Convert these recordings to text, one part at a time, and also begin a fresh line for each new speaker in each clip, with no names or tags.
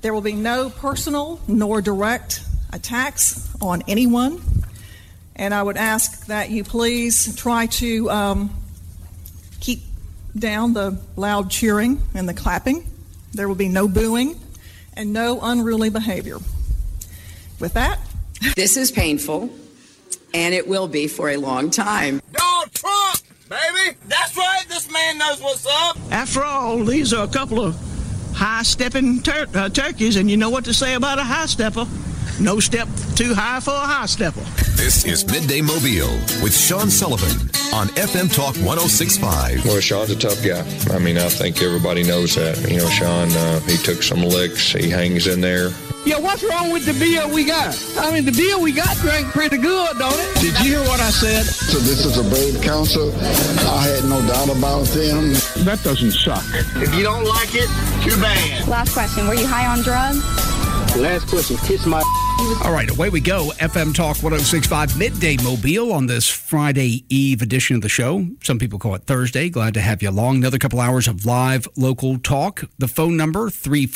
There will be no personal nor direct attacks on anyone. And I would ask that you please try to keep down the loud cheering and the clapping. There will be no booing and no unruly behavior. With that,
this is painful, and it will be for a long time.
Donald Trump, baby! That's right, this man knows what's up!
After all, these are a couple of high-stepping turkeys, and you know what to say about a high-stepper. No step too high for a high-stepper.
This is Midday Mobile with Sean Sullivan on FM Talk 106.5.
Well, Sean's a tough guy. I mean, I think everybody knows that. You know, Sean, he took some licks. He hangs in there.
Yeah, what's wrong with the beer we got? I mean, the beer we got drank pretty good, don't it?
Did you hear what I said?
So this is a brave council. I had no doubt about them.
That doesn't suck.
If you don't like it, too bad.
Last question, were you high on drugs?
Last question, kiss my...
All right, away we go. FM Talk 106.5 Midday Mobile on this Friday Eve edition of the show. Some people call it Thursday. Glad to have you along. Another couple hours of live local talk. The phone number,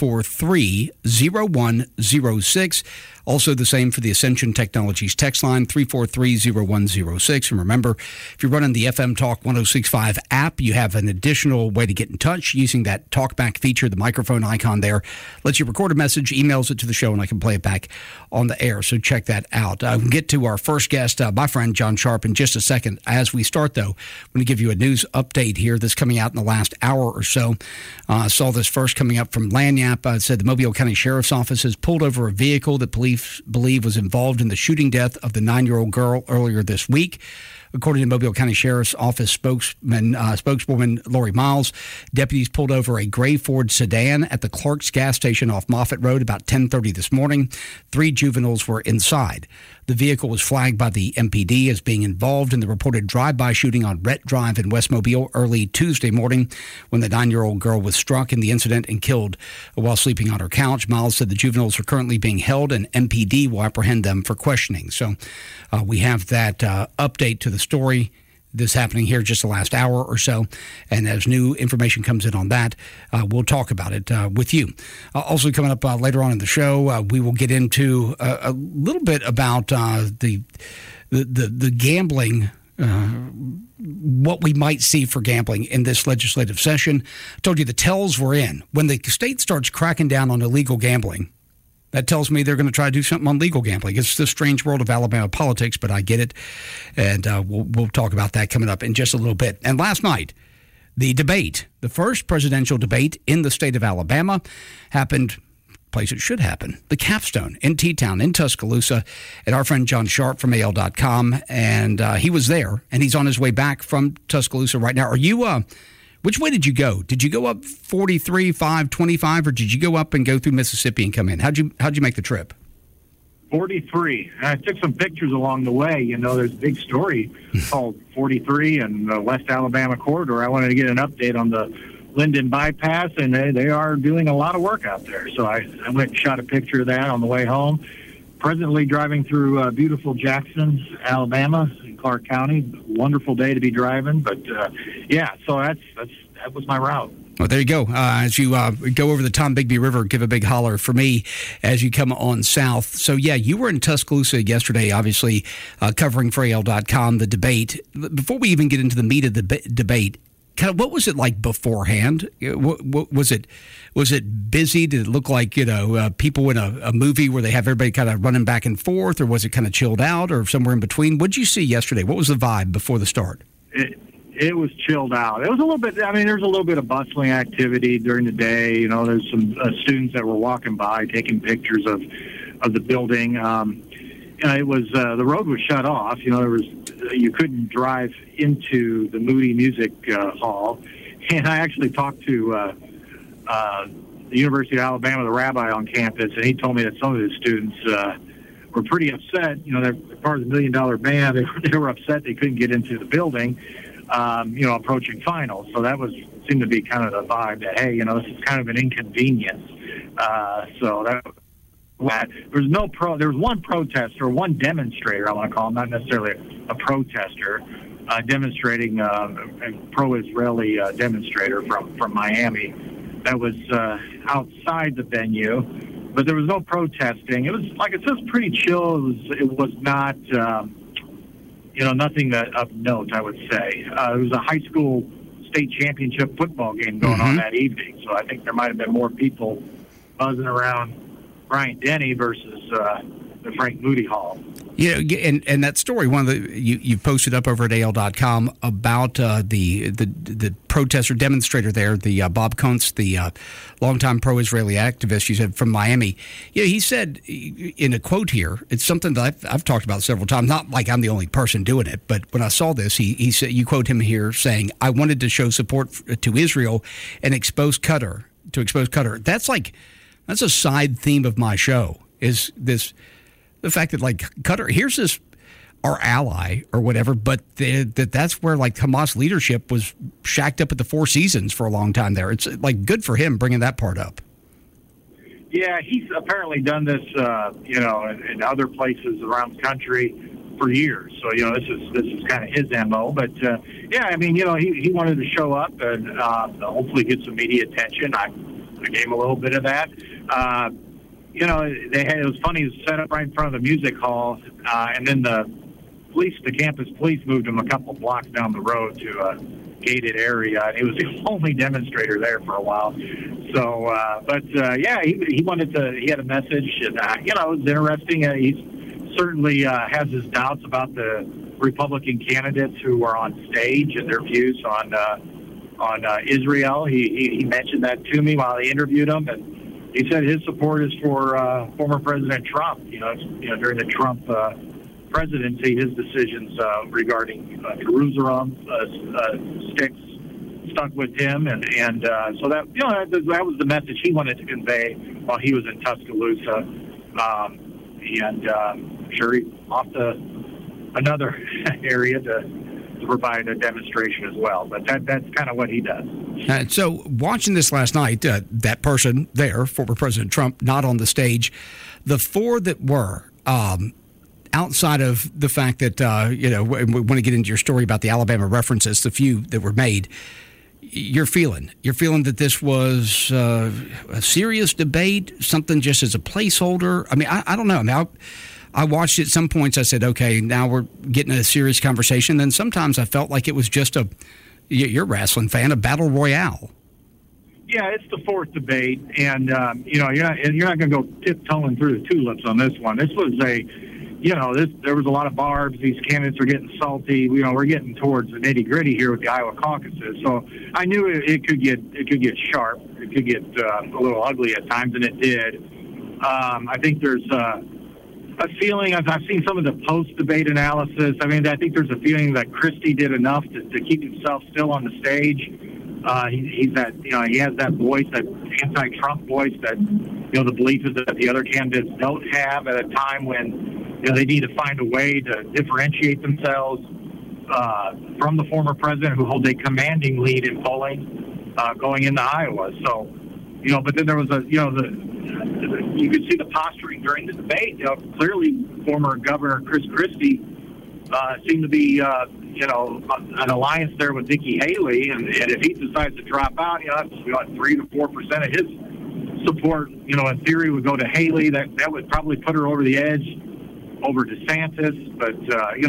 343-0106. Also the same for the Ascension Technologies text line, 343-0106. And remember, if you're running the FM Talk 106.5 app, you have an additional way to get in touch using that talkback feature, the microphone icon there. Lets you record a message, emails it to the show, and I can play it back on the air. So check that out. We'll get to our first guest, my friend John Sharp, in just a second. As we start, though, I'm going to give you a news update here that's coming out in the last hour or so. I saw this first coming up from Lagniappe. It said the Mobile County Sheriff's Office has pulled over a vehicle that police believe was involved in the shooting death of the 9-year-old girl earlier this week. According to Mobile County Sheriff's Office spokeswoman Lori Miles, deputies pulled over a gray Ford sedan at the Clark's gas station off Moffett Road about 10:30 this morning. 3 juveniles were inside. The vehicle was flagged by the MPD as being involved in the reported drive-by shooting on Rhett Drive in West Mobile early Tuesday morning when the 9-year-old girl was struck in the incident and killed while sleeping on her couch. Miles said the juveniles are currently being held and MPD will apprehend them for questioning. So we have that update to the story. This happening here just the last hour or so. And as new information comes in on that, we'll talk about it with you. Also coming up later on in the show, we will get into a little bit about the gambling, what we might see for gambling in this legislative session. I told you the tells were in. When the state starts cracking down on illegal gambling, that tells me they're going to try to do something on legal gambling. It's the strange world of Alabama politics, but I get it. And we'll talk about that coming up in just a little bit. And last night, the debate, the first presidential debate in the state of Alabama, happened place it should happen, the Capstone in T-Town in Tuscaloosa. And our friend John Sharp from AL.com, and he was there, and he's on his way back from Tuscaloosa right now. Are you... Which way did you go? Did you go up 43, 525, or did you go up and go through Mississippi and come in? How'd you make the trip?
43. I took some pictures along the way. You know, there's a big story called 43 and the West Alabama corridor. I wanted to get an update on the Linden bypass, and they are doing a lot of work out there. So I went and shot a picture of that on the way home. Presently driving through beautiful Jackson, Alabama, in Clark County. Wonderful day to be driving, but yeah. So that was my route.
Well, there you go. As you go over the Tom Bigby River, give a big holler for me as you come on south. So, yeah, you were in Tuscaloosa yesterday, obviously, covering for AL.com, the debate. Before we even get into the meat of the debate, kind of what was it like beforehand? Was it busy? Did it look like, people in a movie where they have everybody kind of running back and forth, or was it kind of chilled out or somewhere in between? What did you see yesterday? What was the vibe before the start?
It was chilled out. It was a little bit, there's a little bit of bustling activity during the day. There's some students that were walking by taking pictures of the building. It was, the road was shut off. You couldn't drive into the Moody Music Hall. And I actually talked to the University of Alabama, the rabbi on campus, and he told me that some of his students were pretty upset. They're part of the $1 Million Band. They were upset they couldn't get into the building, approaching finals. So that seemed to be kind of the vibe that, hey, this is kind of an inconvenience. So that there was one protester, one demonstrator, I want to call him, not necessarily a protester, demonstrating, a pro-Israeli demonstrator from Miami that was outside the venue. but there was no protesting. It was, like it says, pretty chill. It was not, nothing of note, I would say. It was a high school state championship football game going on that evening, so I think there might have been more people buzzing around Bryant Denny versus the Frank Moody Hall.
And that story, one of you posted up over at AL.com about the protester demonstrator there, the Bob Kuntz, the longtime pro-Israeli activist, you said, from Miami. He said in a quote here, it's something that I've talked about several times, not like I'm the only person doing it, but when I saw this, he said, you quote him here saying, "I wanted to show support to Israel and expose Qatar." That's a side theme of my show, is this. The fact that, like, Qatar, here's this, our ally or whatever, but that's where, like, Hamas leadership was shacked up at the Four Seasons for a long time there. It's, like, good for him bringing that part up.
Yeah, he's apparently done this, in other places around the country for years. So, this is kind of his MO. But, he wanted to show up and hopefully get some media attention. I gave him a little bit of that. It was funny. It was set up right in front of the music hall, and then the campus police moved him a couple blocks down the road to a gated area, and he was the only demonstrator there for a while. So, he wanted to. He had a message, and it was interesting. He certainly has his doubts about the Republican candidates who were on stage and their views on Israel. He mentioned that to me while I interviewed him, and he said his support is for former President Trump. During the Trump presidency, his decisions regarding Jerusalem stuck with him, and so that that was the message he wanted to convey while he was in Tuscaloosa. I'm sure he's off to another area to provide a demonstration as well. But that's kind of what he does.
So watching this last night, that person there, former President Trump, not on the stage, the four that were, outside of the fact that, we want to get into your story about the Alabama references, the few that were made, you're feeling that this was a serious debate, something just as a placeholder. I mean, I don't know. Now, I watched it at some points. I said, okay, now we're getting a serious conversation. Then sometimes I felt like it was just you're a wrestling fan, a battle royale.
Yeah, it's the fourth debate, and you're not going to go tiptoeing through the tulips on this one. This was there was a lot of barbs. These candidates are getting salty. We're getting towards the nitty gritty here with the Iowa caucuses. So I knew it could get sharp. It could get a little ugly at times, and it did. I think there's a feeling, I've seen some of the post-debate analysis. I mean, I think there's a feeling that Christie did enough to keep himself still on the stage. He has that voice, that anti-Trump voice that, the belief is that the other candidates don't have at a time when, they need to find a way to differentiate themselves from the former president, who holds a commanding lead in polling going into Iowa. So, but then there was you could see the posturing during the debate. Clearly, former Governor Chris Christie seemed to be, an alliance there with Nikki Haley, and if he decides to drop out, that's 3 to 4% of his support. In theory, would go to Haley. That would probably put her over the edge over DeSantis. But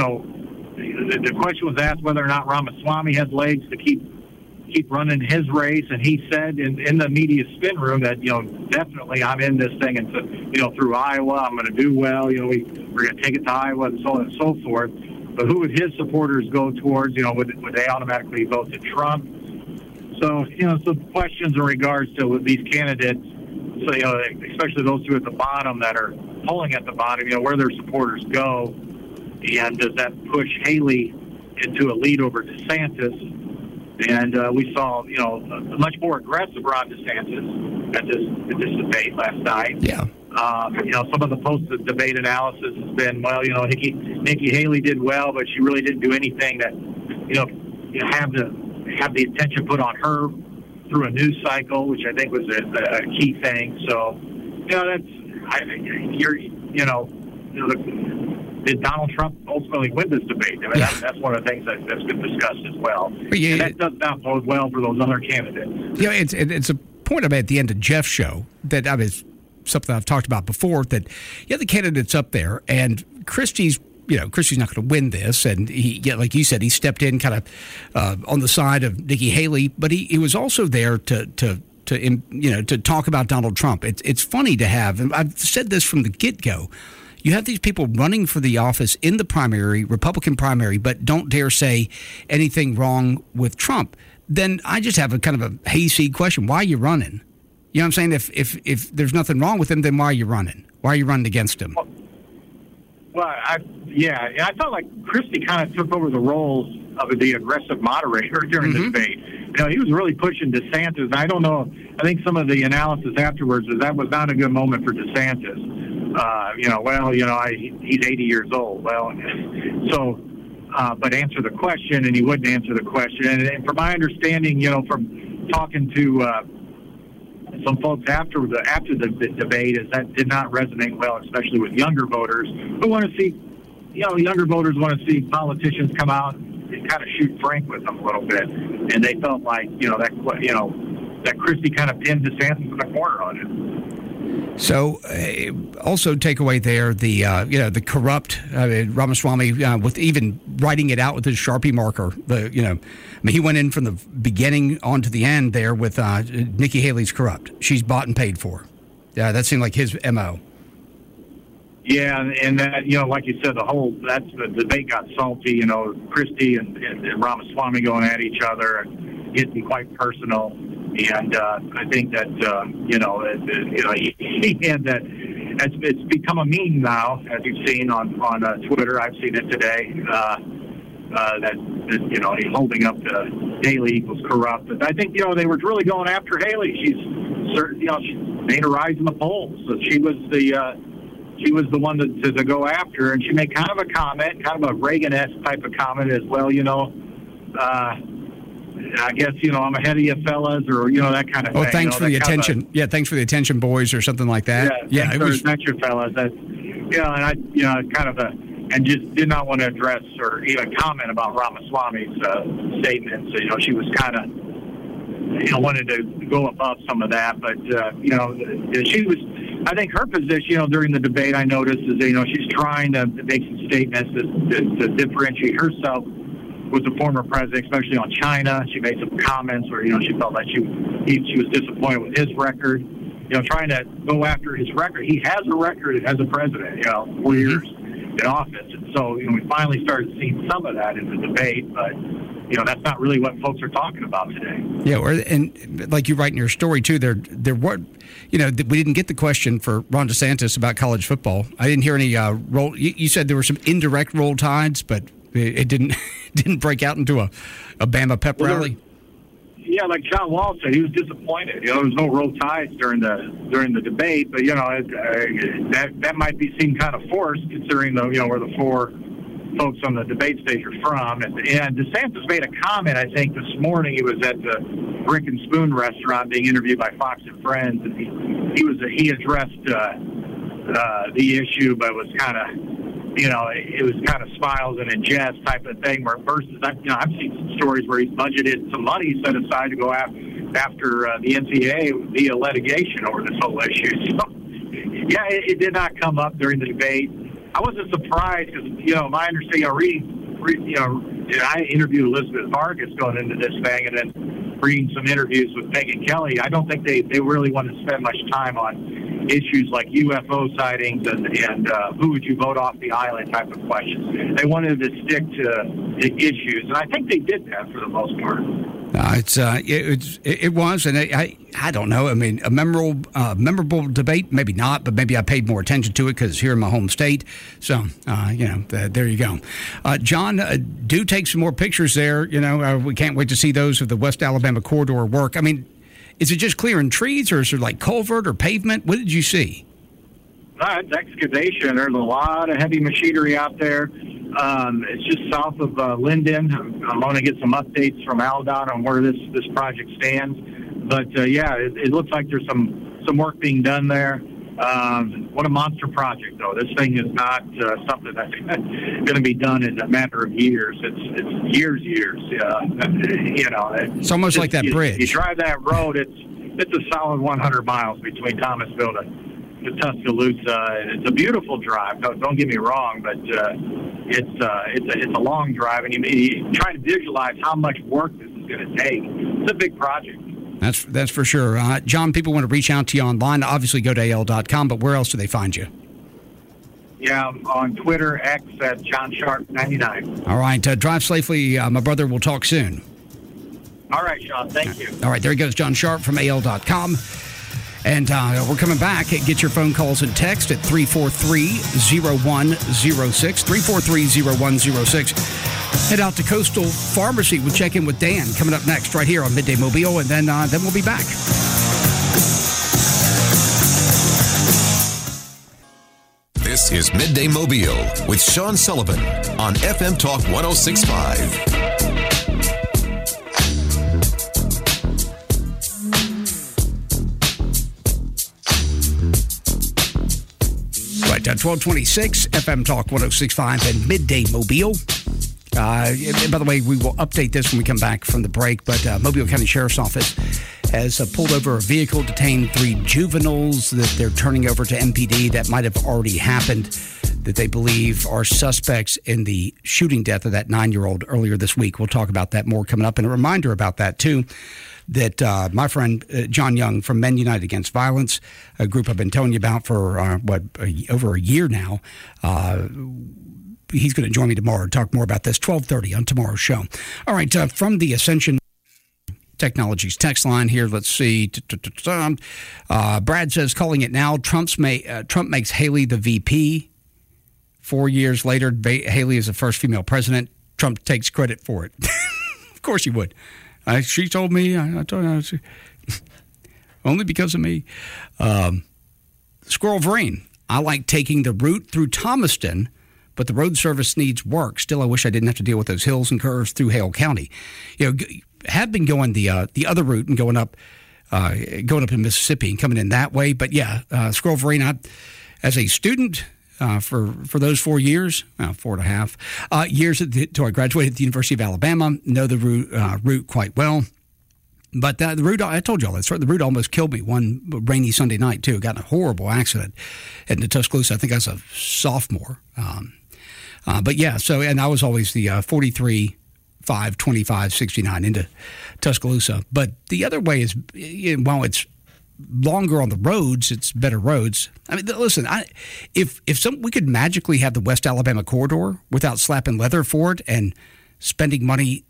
the question was asked whether or not Ramaswamy had legs to keep running his race, and he said in the media spin room that definitely I'm in this thing, and through Iowa I'm going to do well. We're going to take it to Iowa, and so on and so forth. But who would his supporters go towards? Would they automatically vote to Trump? So some questions in regards to these candidates. So especially those two at the bottom that are polling at the bottom. Where their supporters go, and does that push Haley into a lead over DeSantis? And we saw, a much more aggressive Ron DeSantis at this debate last night.
Yeah.
Some of the post-debate analysis has been, Nikki Haley did well, but she really didn't do anything that, have the attention put on her through a news cycle, which I think was a key thing. So, did Donald Trump ultimately win this debate? I mean, that's one of the things that's been discussed as well. Yeah, and that does not bode well for those other candidates.
It's a point I made at the end of Jeff's show that I was something I've talked about before, that you have the candidates up there, and Christie's not going to win this, and like you said, he stepped in kind of on the side of Nikki Haley, but he was also there to talk about Donald Trump. It's funny to have, and I've said this from the get-go, you have these people running for the office in the primary, Republican primary, but don't dare say anything wrong with Trump. Then I just have a kind of a hayseed question. Why are you running? You know what I'm saying? If there's nothing wrong with him, then why are you running? Why are you running against him?
Well, I felt like Christie kind of took over the roles of the aggressive moderator during the debate. He was really pushing DeSantis. And I don't know. I think some of the analysis afterwards was that was not a good moment for DeSantis. He's 80 years old. But answer the question, and he wouldn't answer the question. And from my understanding, from talking to some folks after the debate, is that did not resonate well, especially with younger voters who want to see, younger voters want to see politicians come out and kind of shoot Frank with them a little bit, and they felt like that Christie kind of pinned DeSantis in the corner on it. So,
also take away there the corrupt Ramaswamy with even writing it out with his Sharpie marker. He went in from the beginning on to the end there with Nikki Haley's corrupt. She's bought and paid for. Yeah, that seemed like his MO.
Yeah, and that like you said, the debate got salty. Christie and Ramaswamy going at each other and getting quite personal. And I think that he had that. It's become a meme now, as you've seen on Twitter. I've seen it today. That he's holding up the Haley equals corrupt. But I think they were really going after Haley. She's she made a rise in the polls, so she was the one to go after, and she made kind of a comment, kind of a Reagan-esque type of comment as well. I guess, I'm ahead of you fellas, or, that kind of thing.
Oh, thanks for the attention. Thanks for the attention, boys, or something like that.
Yeah, thanks you fellas. And and just did not want to address or even comment about Ramaswamy's statements. She was kind of, wanted to go above some of that. But, she was, I think her position, during the debate, I noticed is, she's trying to make some statements to differentiate herself with the former president, especially on China. She made some comments where, she felt like she was disappointed with his record, trying to go after his record. He has a record as a president, 4 years in office. And so, we finally started seeing some of that in the debate, but, that's not really what folks are talking about today.
Yeah, and like you write in your story, too, there were, we didn't get the question for Ron DeSantis about college football. I didn't hear any roll. You said there were some indirect roll tides, but it didn't break out into a Bama pep rally.
Yeah, like John Wall said, he was disappointed. There was no roll tides during the debate, but that might be seen kind of forced, considering where the four folks on the debate stage are from. And DeSantis made a comment, I think, this morning. He was at the Brick and Spoon restaurant being interviewed by Fox and Friends, and he addressed the issue, but was kind of. It was kind of smiles and in jest type of thing. Where versus, I've seen some stories where he's budgeted some money set aside to go after the NCAA via litigation over this whole issue. So, yeah, it did not come up during the debate. I wasn't surprised because my understanding, I interviewed Elizabeth Vargas going into this thing, and then reading some interviews with Megyn Kelly. I don't think they really want to spend much time on issues like UFO sightings and who would you vote off the island type of questions. They wanted to stick to the issues, and I think they did that for the most part.
It was, and I don't know. I mean, a memorable debate, maybe not, but maybe I paid more attention to it because it's here in my home state. So, there you go. John, do take some more pictures there. We can't wait to see those of the West Alabama corridor work. I mean, is it just clearing trees, or is there like culvert or pavement? What did you see?
It's excavation. There's a lot of heavy machinery out there. It's just south of Linden. I'm going to get some updates from Aldon on where this project stands. But, it looks like there's some work being done there. What a monster project, though. This thing is not something that's going to be done in a matter of years. It's years.
It's almost like that bridge.
You drive that road, it's a solid 100 miles between Thomasville to Tuscaloosa. It's a beautiful drive. Don't get me wrong, but it's a long drive, and you try to visualize how much work this is going to take. It's a big project.
That's for sure. John, people want to reach out to you online. Obviously, go to AL.com, but where else do they find you?
Yeah, on Twitter, X at John Sharp 99.
All right. Drive safely, my brother. We'll talk soon.
All right, Sean. Thank you.
All right. There he goes, John Sharp from AL.com. And we're coming back. Get your phone calls and text at 343-0106. 343-0106. Head out to Coastal Pharmacy. We'll check in with Dan coming up next right here on Midday Mobile, and then we'll be back.
This is Midday Mobile with Sean Sullivan on FM Talk 106.5.
Right, 1226 FM Talk 106.5 and Midday Mobile. And by the way, we will update this when we come back from the break, but Mobile County Sheriff's Office has pulled over a vehicle, detained 3 juveniles that they're turning over to MPD that might have already happened, that they believe are suspects in the shooting death of that 9-year-old earlier this week. We'll talk about that more coming up. And a reminder about that, too, that my friend John Young from Men United Against Violence, a group I've been telling you about for, over a year now, he's going to join me tomorrow to talk more about this, 12:30 on tomorrow's show. All right, from the Ascension Technologies text line here, let's see. Brad says, calling it now, Trump makes Haley the VP. 4 years later, Haley is the first female president. Trump takes credit for it. Of course he would. She told me. I told her. Only because of me. Squirrel of Rain. I like taking the route through Thomaston, but the road service needs work. Still, I wish I didn't have to deal with those hills and curves through Hale County. Have been going the other route and going up in Mississippi and coming in that way. But yeah, Squirrel of Rain, as a student for those 4 years, 4.5 years until I graduated at the University of Alabama, know the route quite well. But the route, I told you all that. The route almost killed me one rainy Sunday night, too. Got in a horrible accident heading to Tuscaloosa. I think I was a sophomore. But yeah, and I was always the 43, 5, 25, 69 into Tuscaloosa. But the other way is, while it's longer on the roads, it's better roads. I mean, listen, if we could magically have the West Alabama corridor without slapping leather for it and spending money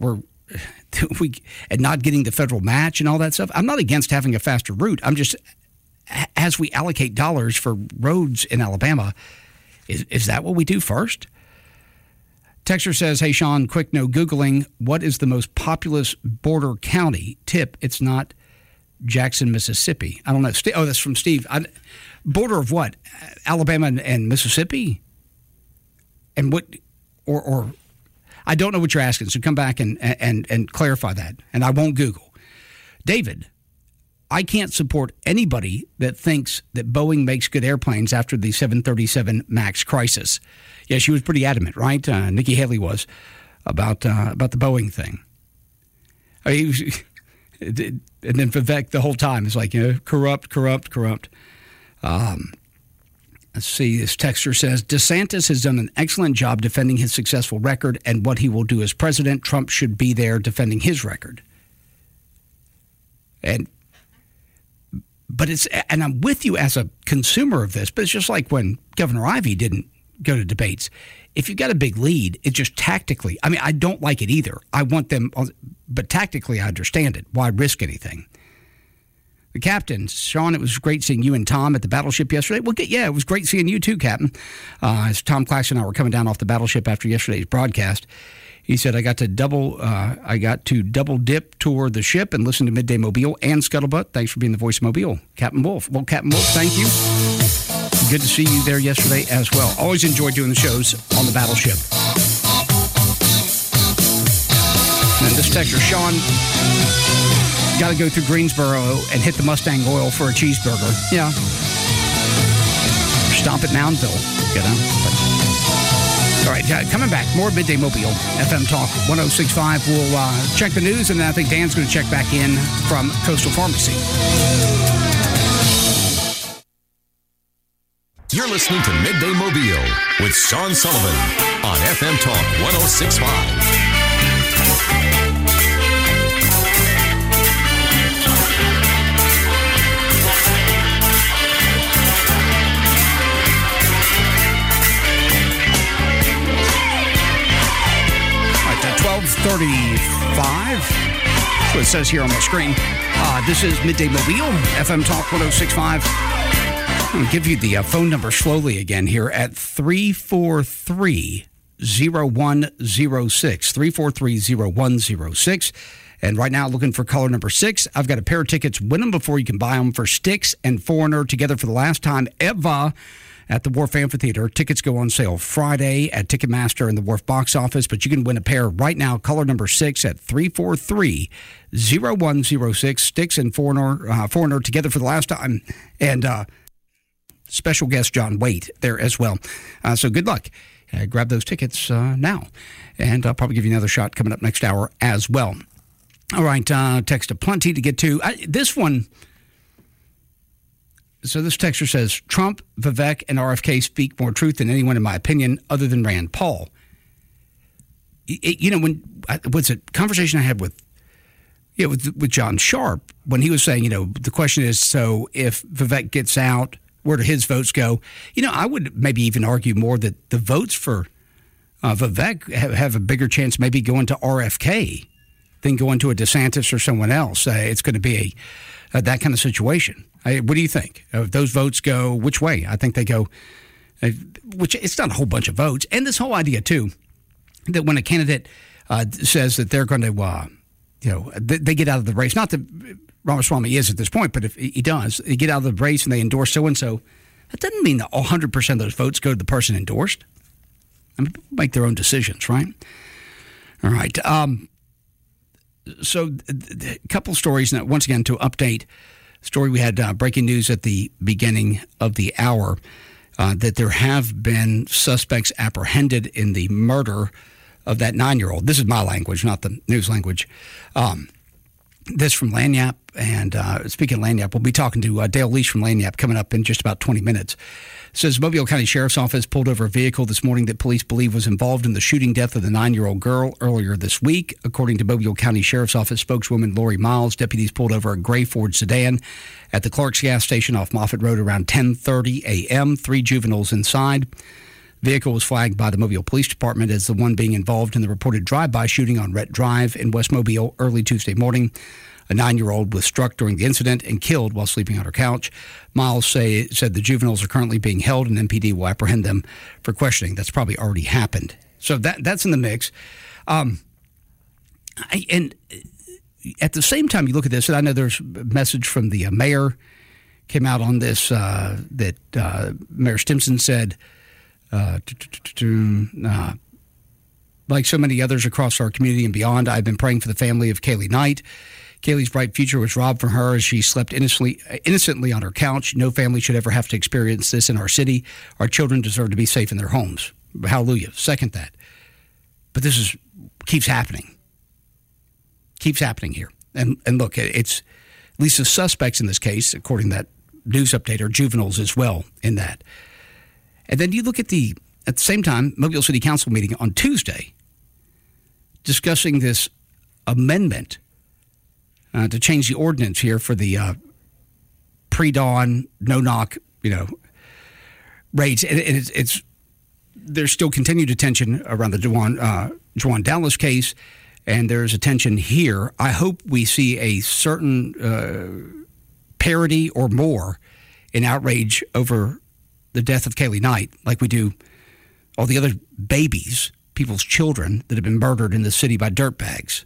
and not getting the federal match and all that stuff, I'm not against having a faster route. I'm just, as we allocate dollars for roads in Alabama, is that what we do first? Texter says, hey, Sean, quick no Googling. What is the most populous border county? Tip, it's not Jackson, Mississippi. I don't know. Oh, that's from Steve. Border of what? Alabama and Mississippi? And what, or I don't know what you're asking, so come back and clarify that, and I won't Google. David, I can't support anybody that thinks that Boeing makes good airplanes after the 737 MAX crisis. Yeah, she was pretty adamant, right? Nikki Haley was about the Boeing thing. And then Vivek the whole time is like, corrupt. Let's see, this texter says, DeSantis has done an excellent job defending his successful record and what he will do as president. Trump should be there defending his record. But I'm with you as a consumer of this, but it's just like when Governor Ivey didn't go to debates. If you've got a big lead, it just tactically, I mean, I don't like it either. I want them, but tactically I understand it. Why risk anything? The captain, Sean, it was great seeing you and Tom at the battleship yesterday. Well, yeah, it was great seeing you too, Captain. As Tom Claxton and I were coming down off the battleship after yesterday's broadcast, he said, I got to double dip tour the ship and listen to Midday Mobile and Scuttlebutt. Thanks for being the voice of Mobile, Captain Wolf. Well, Captain Wolf, thank you. Good to see you there yesterday as well. Always enjoy doing the shows on the battleship. And this texter, Sean, got to go through Greensboro and hit the Mustang Oil for a cheeseburger. Yeah. Stop at Moundville, All right, coming back, more Midday Mobile, FM Talk 106.5. We'll check the news, and then I think Dan's going to check back in from Coastal Pharmacy.
You're listening to Midday Mobile with Sean Sullivan on FM Talk 106.5.
At 12:35, that's what it says here on the screen. This is Midday Mobile, FM Talk 106.5. I'm going to give you the phone number slowly again here at 343-0106. 343-0106. And right now, looking for caller number 6. I've got a pair of tickets. Win them before you can buy them for Styx and Foreigner together for the last time ever at the Wharf Amphitheater. Tickets go on sale Friday at Ticketmaster and the Wharf box office, but you can win a pair right now. Caller number 6 at 343-0106. Styx and Foreigner together for the last time. And special guest John Waite there as well. So good luck. Grab those tickets now. And I'll probably give you another shot coming up next hour as well. All right, text aplenty to get to. This one, so this texter says, Trump, Vivek, and RFK speak more truth than anyone, in my opinion, other than Rand Paul. Was it conversation I had with John Sharp when he was saying, the question is, so if Vivek gets out, where do his votes go? I would maybe even argue more that the votes for Vivek have a bigger chance maybe going to RFK than going to a DeSantis or someone else. It's going to be that kind of situation. What do you think? Those votes go which way? I think they go, which it's not a whole bunch of votes. And this whole idea, too, that when a candidate says that they're going to, they get out of the race, not that Ramaswamy is at this point, but if he does, they get out of the race and they endorse so-and-so, that doesn't mean that 100% of those votes go to the person endorsed. I mean, people make their own decisions, right? All right. So a couple stories, and once again, to update story, we had breaking news at the beginning of the hour that there have been suspects apprehended in the murder of that 9-year-old. This is my language, not the news language. This from Lagniappe, and speaking of Lagniappe, we'll be talking to Dale Leach from Lagniappe coming up in just about 20 minutes. It says Mobile County Sheriff's Office pulled over a vehicle this morning that police believe was involved in the shooting death of the 9-year-old girl earlier this week. According to Mobile County Sheriff's Office spokeswoman Lori Miles, deputies pulled over a gray Ford sedan at the Clark's gas station off Moffett Road around 10:30 a.m. 3 juveniles inside. Vehicle was flagged by the Mobile Police Department as the one being involved in the reported drive-by shooting on Rhett Drive in West Mobile early Tuesday morning. A 9-year-old was struck during the incident and killed while sleeping on her couch. Miles said the juveniles are currently being held and MPD will apprehend them for questioning. That's probably already happened. So that's in the mix. And at the same time, you look at this, and I know there's a message from the mayor came out on this that Mayor Stimson said, like so many others across our community and beyond, I've been praying for the family of Kaylee Knight. Kaylee's bright future was robbed from her as she slept innocently on her couch. No family should ever have to experience this in our city. Our children deserve to be safe in their homes. Hallelujah. Second that. But this keeps happening. Keeps happening here. And look, it's at least the suspects in this case, according to that news update, are juveniles as well in that. And then you look at the same time, Mobile City Council meeting on Tuesday, discussing this amendment to change the ordinance here for the pre-dawn, no-knock, raids. And it's there's still continued attention around the Juwan Dallas case, and there's attention here. I hope we see a certain parity or more in outrage over the death of Kaylee Knight, like we do all the other babies, people's children that have been murdered in the city by dirtbags.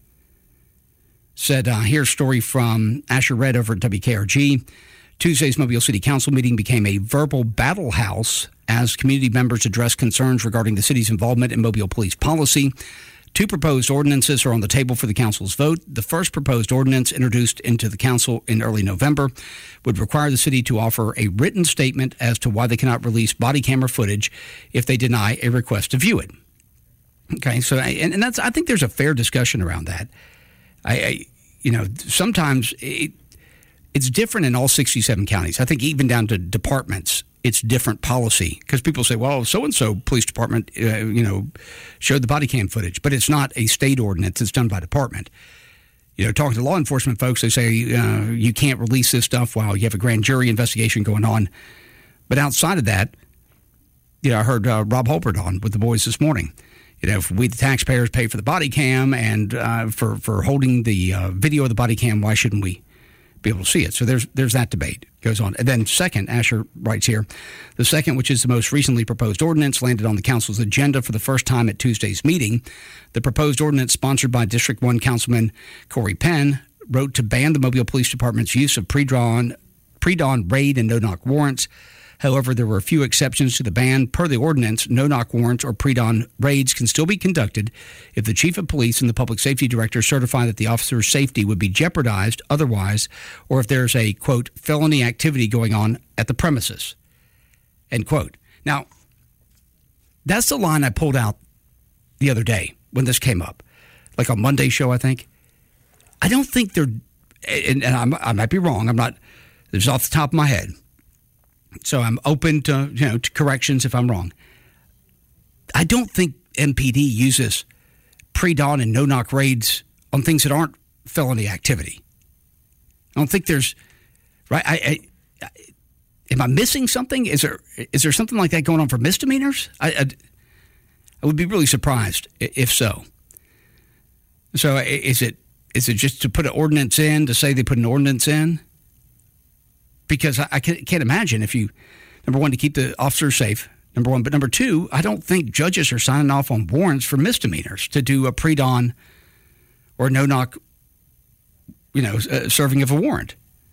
Said, here's a story from Asher Red over at WKRG. Tuesday's Mobile City Council meeting became a verbal battle house as community members addressed concerns regarding the city's involvement in Mobile police policy. 2 proposed ordinances are on the table for the council's vote. The first proposed ordinance, introduced into the council in early November, would require the city to offer a written statement as to why they cannot release body camera footage if they deny a request to view it. Okay, so and that's, I think there's a fair discussion around that. Sometimes it's different in all 67 counties. I think even down to departments it's different policy. Because people say, well, so-and-so police department, showed the body cam footage. But it's not a state ordinance. It's done by department. Talking to law enforcement folks, they say you can't release this stuff while you have a grand jury investigation going on. But outside of that, I heard Rob Holbert on with the boys this morning. If we, the taxpayers, pay for the body cam and for holding the video of the body cam, why shouldn't we be able to see it? So there's that debate goes on. And then second, Asher writes here, the second, which is the most recently proposed ordinance, landed on the council's agenda for the first time at Tuesday's meeting. The proposed ordinance, sponsored by District 1 Councilman Corey Penn, wrote to ban the Mobile Police Department's use of pre-dawn raid and no-knock warrants. However, there were a few exceptions to the ban. Per the ordinance, no-knock warrants or pre-dawn raids can still be conducted if the chief of police and the public safety director certify that the officer's safety would be jeopardized otherwise, or if there's a, quote, felony activity going on at the premises, end quote. Now, that's the line I pulled out the other day when this came up, like on Monday's show, I think. I don't think they're, and I might be wrong. I'm not, this is off the top of my head. So I'm open to to corrections if I'm wrong. I don't think MPD uses pre-dawn and no-knock raids on things that aren't felony activity. I don't think there's right. Am I missing something? Is there something like that going on for misdemeanors? I would be really surprised if so. So is it just to put an ordinance in to say they put an ordinance in? Because I can't imagine if you, number one, to keep the officers safe, number one. But number two, I don't think judges are signing off on warrants for misdemeanors to do a pre-dawn or no-knock, serving of a warrant.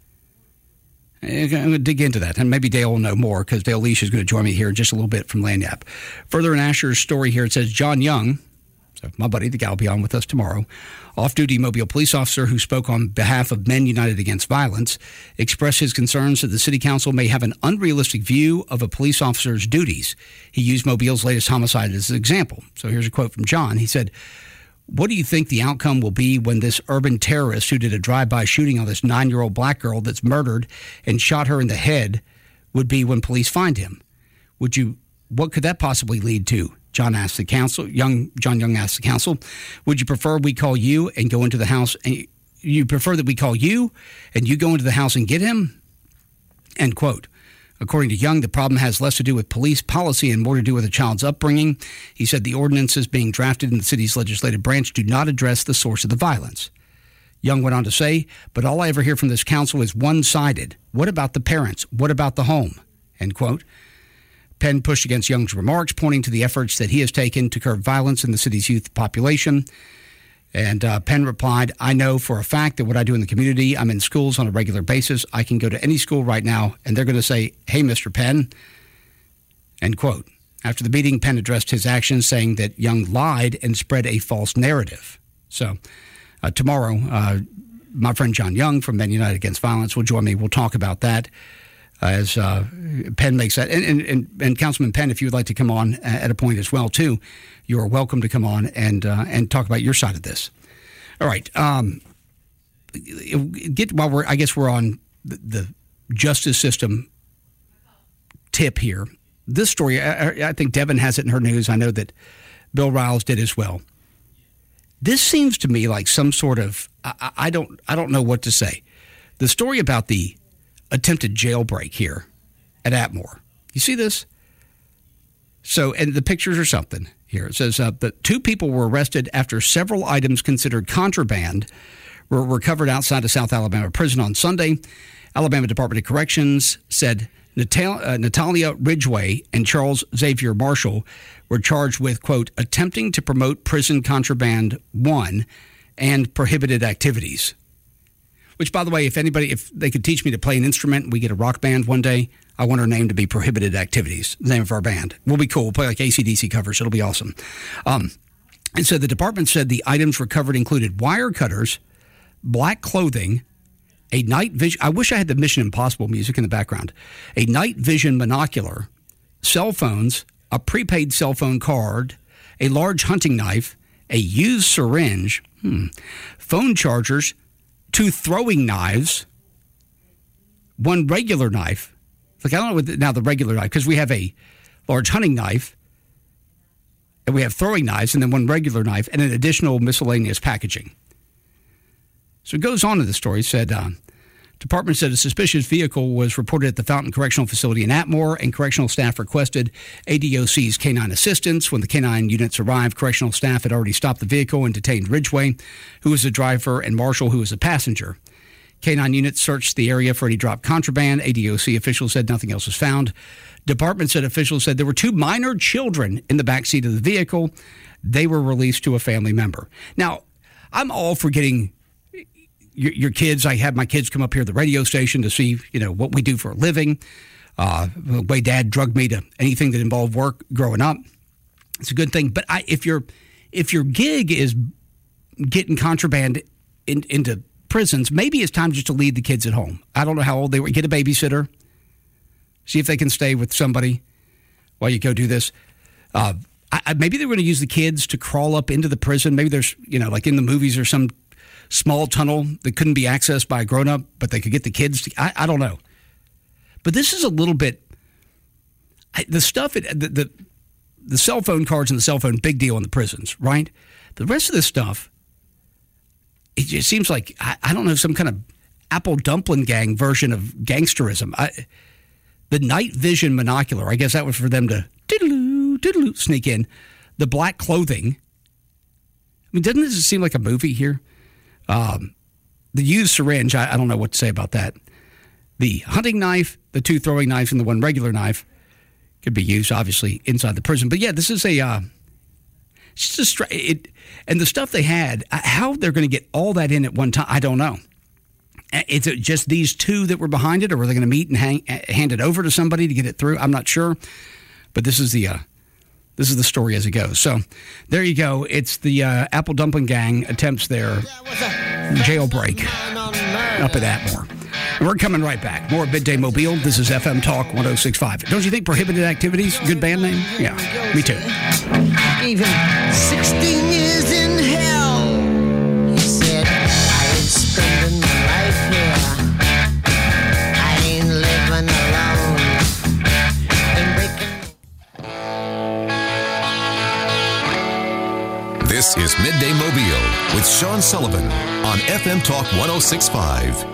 I'm going to dig into that. And maybe Dale will know more because Dale Leash is going to join me here in just a little bit from Lagniappe. Further in Asher's story here, it says John Young, so my buddy, the guy will be on with us tomorrow, off-duty Mobile police officer who spoke on behalf of Men United Against Violence, expressed his concerns that the city council may have an unrealistic view of a police officer's duties. He used Mobile's latest homicide as an example. So here's a quote from John. He said, "What do you think the outcome will be when this urban terrorist who did a drive-by shooting on this 9-year-old black girl that's murdered and shot her in the head would be when police find him? What could that possibly lead to?" John asked the council. John Young asked the council, "Would you prefer we call you and go into the house? And you prefer that we call you and you go into the house and get him?" End quote. According to Young, the problem has less to do with police policy and more to do with a child's upbringing. He said the ordinances being drafted in the city's legislative branch do not address the source of the violence. Young went on to say, "But all I ever hear from this council is one-sided. What about the parents? What about the home?" End quote. Penn pushed against Young's remarks, pointing to the efforts that he has taken to curb violence in the city's youth population. And Penn replied, "I know for a fact that what I do in the community, I'm in schools on a regular basis. I can go to any school right now, and they're going to say, 'Hey, Mr. Penn,'" end quote. After the meeting, Penn addressed his actions, saying that Young lied and spread a false narrative. So tomorrow, my friend John Young from Men United Against Violence will join me. We'll talk about that. As Penn makes that. And Councilman Penn, if you would like to come on at a point as well, too, you are welcome to come on and talk about your side of this. All right. We're on the justice system tip here. This story, I think Devin has it in her news. I know that Bill Riles did as well. This seems to me like some sort of, I don't know what to say. The story about the attempted jailbreak here at Atmore. You see this? So, and the pictures are something here. It says that 2 people were arrested after several items considered contraband were recovered outside a South Alabama prison on Sunday. Alabama Department of Corrections said Natalia Ridgway and Charles Xavier Marshall were charged with, quote, attempting to promote prison contraband 1 and prohibited activities. Which, by the way, if they could teach me to play an instrument and we get a rock band one day, I want our name to be Prohibited Activities, the name of our band. We'll be cool. We'll play like AC/DC covers. It'll be awesome. And so the department said the items recovered included wire cutters, black clothing, a night vision. I wish I had the Mission Impossible music in the background. A night vision monocular, cell phones, a prepaid cell phone card, a large hunting knife, a used syringe, phone chargers, 2 throwing knives, 1 regular knife, It's like, I don't know what now the regular knife, because we have a large hunting knife, and we have throwing knives, and then one regular knife, and an additional miscellaneous packaging. So it goes on in the story. It said, Department said a suspicious vehicle was reported at the Fountain Correctional Facility in Atmore, and correctional staff requested ADOC's canine assistance. When the canine units arrived, correctional staff had already stopped the vehicle and detained Ridgway, who was the driver, and Marshall, who was the passenger. Canine units searched the area for any dropped contraband. ADOC officials said nothing else was found. Department said officials said there were 2 minor children in the backseat of the vehicle. They were released to a family member. Now, I'm all for getting your kids. I had my kids come up here to the radio station to see, what we do for a living. The way Dad drugged me to anything that involved work growing up. It's a good thing. But if your gig is getting contraband into prisons, maybe it's time just to leave the kids at home. I don't know how old they were. Get a babysitter. See if they can stay with somebody while you go do this. Maybe they were going to use the kids to crawl up into the prison. Maybe there's, like in the movies, there's some small tunnel that couldn't be accessed by a grown-up, but they could get the kids. I don't know. But this is a little bit, the stuff, the cell phone cards and the cell phone, big deal in the prisons, right? The rest of this stuff, it just seems like, I don't know, some kind of Apple Dumpling Gang version of gangsterism. The night vision monocular, I guess that was for them to diddle-oo, sneak in. The black clothing. I mean, doesn't this seem like a movie here? The used syringe, I don't know what to say about that. The hunting knife, the 2 throwing knives, and the 1 regular knife could be used, obviously, inside the prison. But yeah, this is and the stuff they had, how they're going to get all that in at one time, I don't know. Is it just these 2 that were behind it, or were they going to meet and hand it over to somebody to get it through? I'm not sure. But this is the story as it goes. So there you go. It's the Apple Dumpling Gang attempts their jailbreak up at Atmore. And we're coming right back. More Midday Mobile. This is FM Talk 106.5. Don't you think Prohibited Activities, good band name? Yeah, me too.
Even 16 years in hell. He said, I ain't spending my life here. I ain't living alone. And breaking.
This is Midday Mobile with Sean Sullivan on FM Talk 106.5.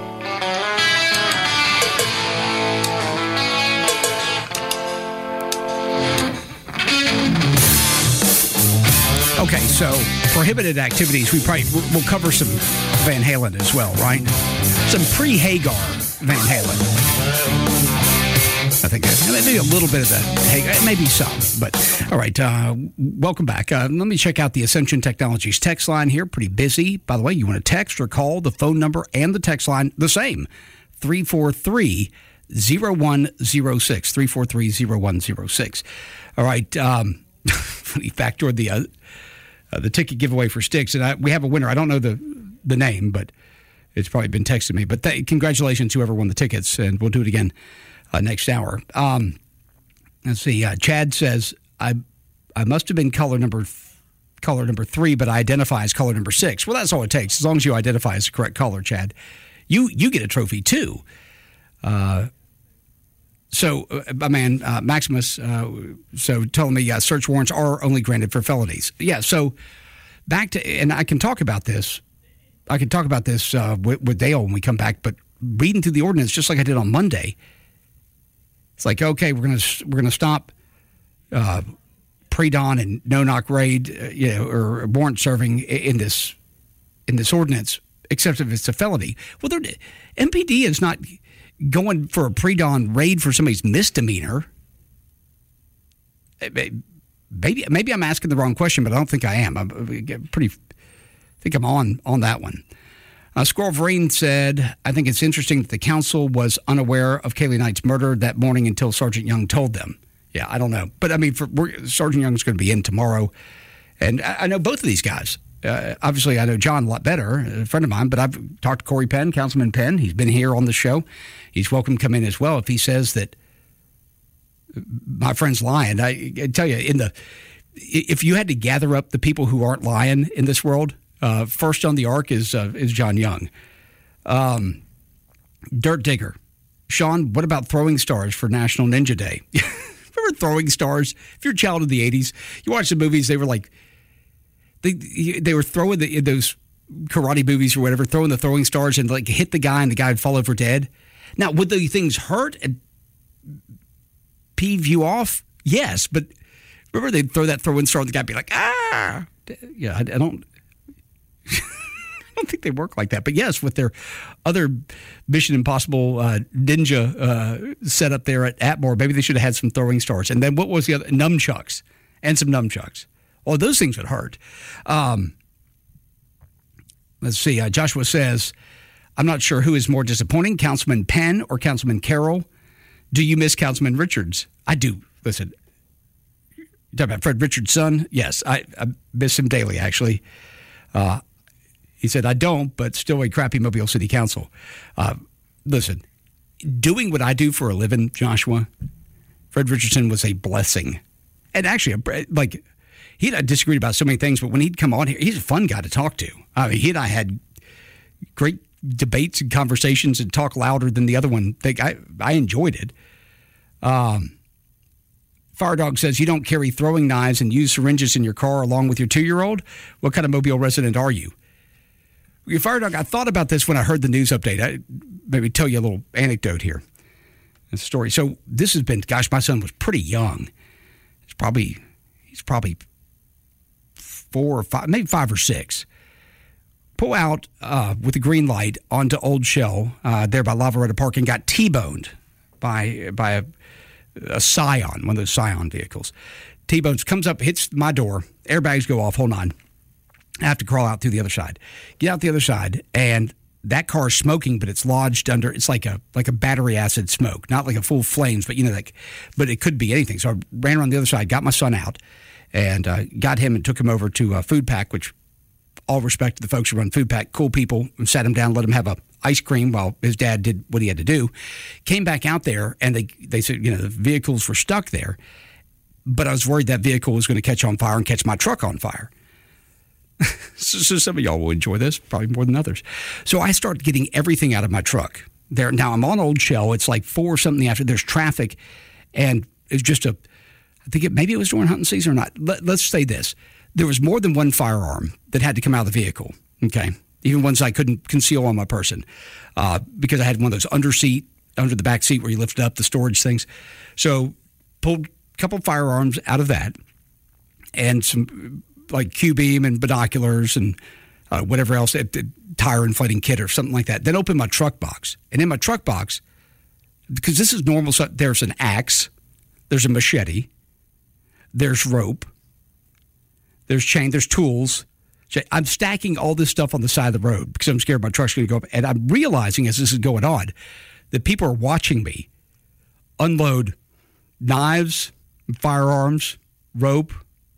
Okay, so Prohibited Activities, we'll cover some Van Halen as well, right? Some pre-Hagar Van Halen. I think maybe a little bit of the Hagar, maybe some, but all right. Welcome back. Let me check out the Ascension Technologies text line here. Pretty busy. By the way, you want to text or call, the phone number and the text line, the same, 343-0106, 343-0106. All right. Funny fact, toward the ticket giveaway for Styx, and we have a winner. I don't know the name, but it's probably been texted me. But congratulations to whoever won the tickets, and we'll do it again next hour. Let's see. Chad says I must have been color number 3, but I identify as color number 6. Well, that's all it takes. As long as you identify as the correct color, Chad, you get a trophy too. So, my man, Maximus, telling me search warrants are only granted for felonies. Yeah, so back to, and I can talk about this. With Dale when we come back, but reading through the ordinance, just like I did on Monday, it's like, okay, we're gonna stop pre-dawn and no-knock raid, or warrant serving in this ordinance, except if it's a felony. Well, MPD is not going for a pre-dawn raid for somebody's misdemeanor. Maybe I'm asking the wrong question, but I don't think I am. I think I'm on that one. Squirrel Vereen said, I think it's interesting that the council was unaware of Kaylee Knight's murder that morning until Sergeant Young told them. Yeah, I don't know. But, I mean, Sergeant Young's going to be in tomorrow. And I know both of these guys. Obviously, I know John a lot better, a friend of mine, but I've talked to Corey Penn, Councilman Penn. He's been here on the show. He's welcome to come in as well. If he says that my friend's lying, I tell you, if you had to gather up the people who aren't lying in this world, first on the ark is John Young. Dirt Digger Sean, what about throwing stars for National Ninja Day? Remember throwing stars? If you're a child of the 80s, you watch the movies, they were like, they were throwing those karate movies or whatever, throwing the throwing stars and like hit the guy and the guy would fall over dead. Now, would those things hurt and peeve you off? Yes, but remember they'd throw that throwing star and the guy would be like, ah! Yeah, I don't think they work like that. But yes, with their other Mission Impossible ninja setup there at Atmore, maybe they should have had some throwing stars. And then what was the other? Nunchucks. And some nunchucks. Oh, those things would hurt. Let's see. Joshua says, I'm not sure who is more disappointing, Councilman Penn or Councilman Carroll. Do you miss Councilman Richards? I do. Listen, you talking about Fred Richards' son? Yes, I miss him daily, actually. He said, I don't, but still a crappy Mobile City Council. Listen, doing what I do for a living, Joshua, Fred Richardson was a blessing. And actually, like, he and I disagreed about so many things, but when he'd come on here, he's a fun guy to talk to. I mean, he and I had great debates and conversations and talk louder than the other one. I enjoyed it. Firedog says, you don't carry throwing knives and use syringes in your car along with your 2-year-old? What kind of Mobile resident are you? Firedog, I thought about this when I heard the news update. I maybe tell you a little anecdote here. A story. So this has been, gosh, my son was pretty young. He's probably 4 or 5, maybe 5 or 6. Pull out with a green light onto Old Shell there by Lavaretta Park and got T-boned by a Scion, one of those Scion vehicles. T-bones, comes up, hits my door, airbags go off, hold on. I have to crawl out through the other side. Get out the other side, and that car is smoking, but it's lodged under, it's like a battery acid smoke, not like a full flames, but but it could be anything. So I ran around the other side, got my son out, and got him and took him over to Food Pack, which all respect to the folks who run Food Pack, cool people, and sat him down, let him have a ice cream while his dad did what he had to do. Came back out there, and they said, the vehicles were stuck there, but I was worried that vehicle was going to catch on fire and catch my truck on fire. So some of y'all will enjoy this, probably more than others. So I start getting everything out of my truck. There now I'm on Old Shell. It's like 4 something after. There's traffic, and it's just I think maybe it was during hunting season or not. Let's say this: there was more than one firearm that had to come out of the vehicle. Okay, even ones I couldn't conceal on my person because I had one of those under the back seat where you lift up the storage things. So pulled a couple firearms out of that, and some like Q-beam and binoculars and whatever else, a tire inflating kit or something like that. Then open my truck box. And in my truck box, because this is normal, so there's an axe, there's a machete, there's rope, there's chain, there's tools. I'm stacking all this stuff on the side of the road because I'm scared my truck's going to go up. And I'm realizing as this is going on that people are watching me unload knives, firearms, rope,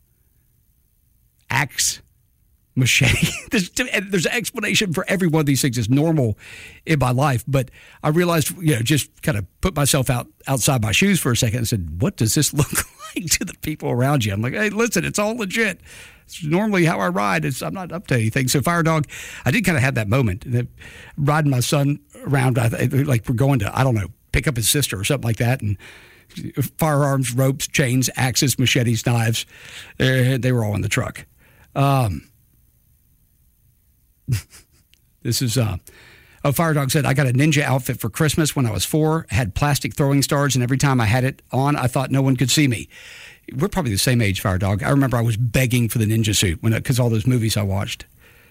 axe, machete. There's an explanation for every one of these things. It's normal in my life, but I realized, just kind of put myself outside my shoes for a second and said, what does this look like to the people around you? I'm like, hey, listen, it's all legit. It's normally how I ride. I'm not up to anything. So Firedog, I did kind of have that moment. Riding my son around, like we're going to, I don't know, pick up his sister or something like that, and firearms, ropes, chains, axes, machetes, knives, they were all in the truck. This is Firedog said, I got a ninja outfit for Christmas when I was 4, had plastic throwing stars, and every time I had it on, I thought no one could see me. We're probably the same age, Firedog. I remember I was begging for the ninja suit because all those movies I watched.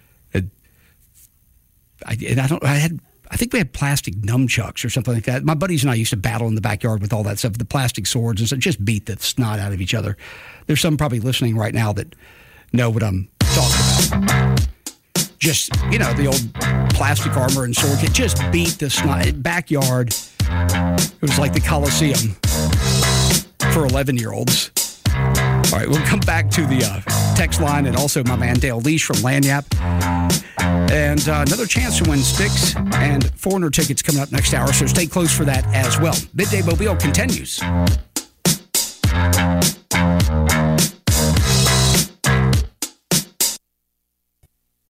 I think we had plastic nunchucks or something like that. My buddies and I used to battle in the backyard with all that stuff, the plastic swords, and so just beat the snot out of each other. There's some probably listening right now that know what I'm talking about. Just, the old plastic armor and sword kit. Just beat the snot. Backyard, it was like the Coliseum for 11-year-olds. All right, we'll come back to the text line and also my man Dale Leash from Lanyap. And another chance to win Styx and Foreigner tickets coming up next hour, so stay close for that as well. Midday Mobile continues.